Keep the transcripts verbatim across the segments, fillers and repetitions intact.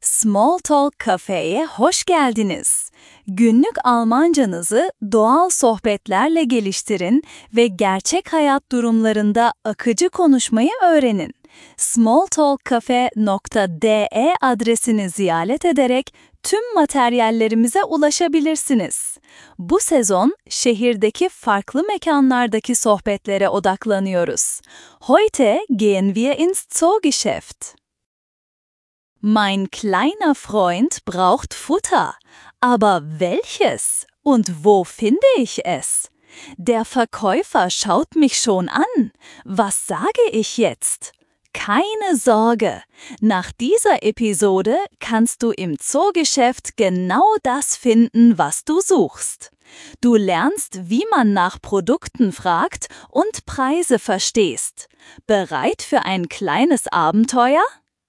Smalltalk Cafe'ye hoş geldiniz. Günlük Almancanızı doğal sohbetlerle geliştirin ve gerçek hayat durumlarında akıcı konuşmayı öğrenin. smalltalkcafe nokta de adresini ziyaret ederek tüm materyallerimize ulaşabilirsiniz. Bu sezon şehirdeki farklı mekanlardaki sohbetlere odaklanıyoruz. Heute gehen wir ins Zoogeschäft. Mein kleiner Freund braucht Futter, aber welches und wo finde ich es? Der Verkäufer schaut mich schon an. Was sage ich jetzt? Keine Sorge, nach dieser Episode kannst du im Zoogeschäft genau das finden, was du suchst. Du lernst, wie man nach Produkten fragt und Preise verstehst. Bereit für ein kleines Abenteuer?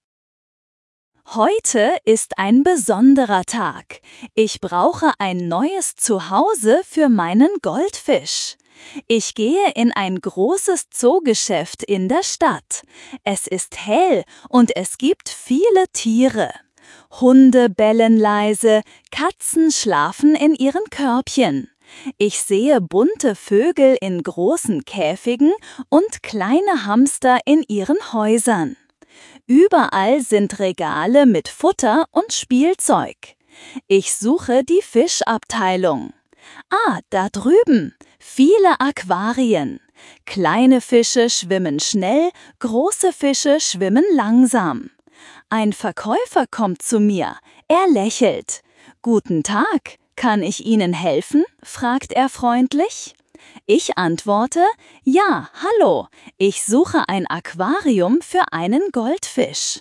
Heute ist ein besonderer Tag. Ich brauche ein neues Zuhause für meinen Goldfisch. Ich gehe in ein großes Zoogeschäft in der Stadt. Es ist hell und es gibt viele Tiere. Hunde bellen leise, Katzen schlafen in ihren Körbchen. Ich sehe bunte Vögel in großen Käfigen und kleine Hamster in ihren Häusern. Überall sind Regale mit Futter und Spielzeug. Ich suche die Fischabteilung. Ah, da drüben. Viele Aquarien. Kleine Fische schwimmen schnell, große Fische schwimmen langsam. Ein Verkäufer kommt zu mir. Er lächelt. Guten Tag, kann ich Ihnen helfen? Fragt er freundlich. Ich antworte, ja, hallo, ich suche ein Aquarium für einen Goldfisch.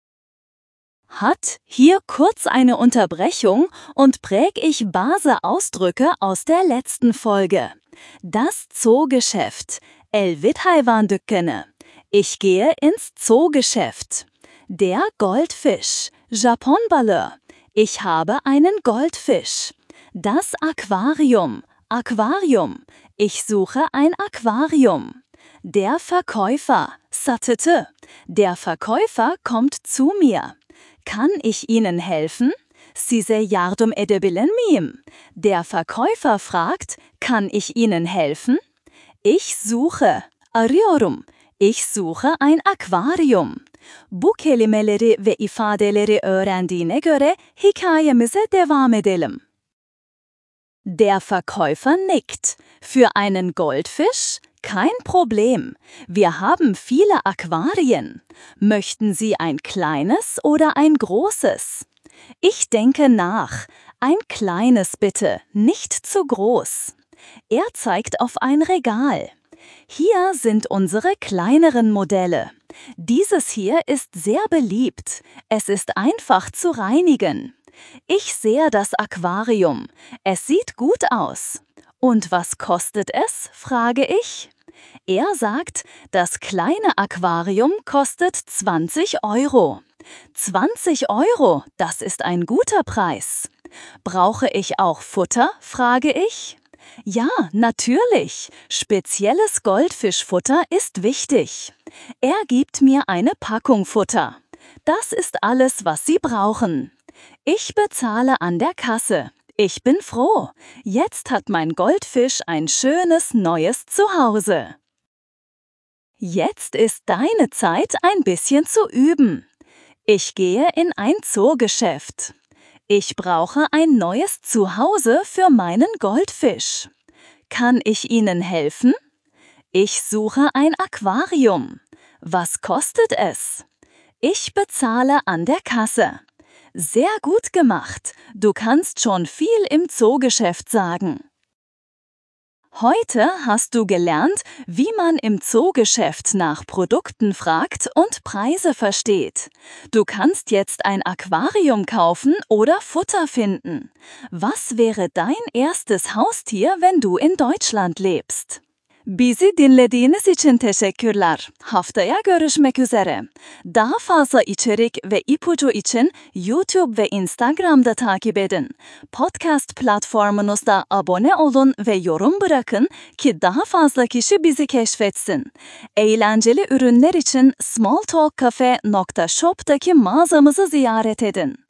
Hat hier kurz eine Unterbrechung und präg ich Base-Ausdrücke aus der letzten Folge. Das Zoogeschäft, Elvit Hayvan Dükkanı. Ich gehe ins Zoogeschäft. Der Goldfisch, Japon balığı. Ich habe einen Goldfisch. Das Aquarium, Aquarium. Ich suche ein Aquarium. Der Verkäufer, satıcı. Der Verkäufer kommt zu mir. Kann ich Ihnen helfen? Size yardım edebilir miyim? Der Verkäufer fragt, kann ich Ihnen helfen? Ich suche, arıyorum. Ich suche ein Aquarium. Bu kelimeleri ve ifadeleri öğrendiğine göre hikayemize devam edelim. Der Verkäufer nickt. Für einen Goldfisch? Kein Problem. Wir haben viele Aquarien. Möchten Sie ein kleines oder ein großes? Ich denke nach. Ein kleines bitte, nicht zu groß. Er zeigt auf ein Regal. Hier sind unsere kleineren Modelle. Dieses hier ist sehr beliebt. Es ist einfach zu reinigen. Ich sehe das Aquarium. Es sieht gut aus. Und was kostet es? Frage ich. Er sagt, das kleine Aquarium kostet zwanzig Euro. zwanzig Euro, das ist ein guter Preis. Brauche ich auch Futter? Frage ich. Ja, natürlich. Spezielles Goldfischfutter ist wichtig. Er gibt mir eine Packung Futter. Das ist alles, was Sie brauchen. Ich bezahle an der Kasse. Ich bin froh. Jetzt hat mein Goldfisch ein schönes neues Zuhause. Jetzt ist deine Zeit, ein bisschen zu üben. Ich gehe in ein Zoogeschäft. Ich brauche ein neues Zuhause für meinen Goldfisch. Kann ich Ihnen helfen? Ich suche ein Aquarium. Was kostet es? Ich bezahle an der Kasse. Sehr gut gemacht. Du kannst schon viel im Zoogeschäft sagen. Heute hast du gelernt, wie man im Zoogeschäft nach Produkten fragt und Preise versteht. Du kannst jetzt ein Aquarium kaufen oder Futter finden. Was wäre dein erstes Haustier, wenn du in Deutschland lebst? Bizi dinlediğiniz için teşekkürler. Haftaya görüşmek üzere. Daha fazla içerik ve ipucu için YouTube ve Instagram'da takip edin. Podcast platformunuzda abone olun ve yorum bırakın ki daha fazla kişi bizi keşfetsin. Eğlenceli ürünler için smalltalkcafe nokta shop'taki mağazamızı ziyaret edin.